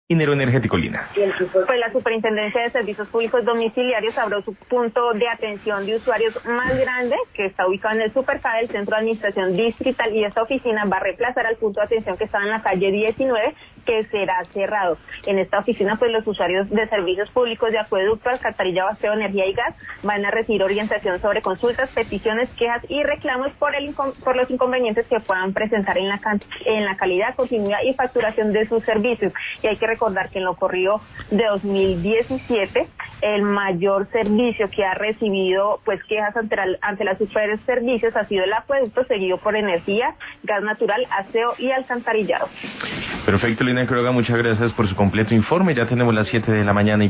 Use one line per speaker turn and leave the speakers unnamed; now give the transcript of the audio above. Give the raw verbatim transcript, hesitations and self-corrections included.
Ingeniero Energético Lina.
Pues la Superintendencia de Servicios Públicos Domiciliarios abrió su punto de atención de usuarios más grande, que está ubicado en el Superca del Centro de Administración Distrital, y esta oficina va a reemplazar al punto de atención que estaba en la calle diecinueve, que será cerrado. En esta oficina, pues los usuarios de servicios públicos de acueducto, alcantarillado, aseo, energía y gas van a recibir orientación sobre consultas, peticiones, quejas y reclamos por, el por los inconvenientes que puedan presentar en la, en la calidad, continuidad y facturación de sus servicios. Y hay que recordar que en lo corrido de dos mil diecisiete, el mayor servicio que ha recibido pues quejas ante la, ante la Superservicios ha sido el acueducto, seguido por energía, gas natural, aseo y alcantarillado.
Perfecto, Lina Quiroga, muchas gracias por su completo informe. Ya tenemos las siete de la mañana y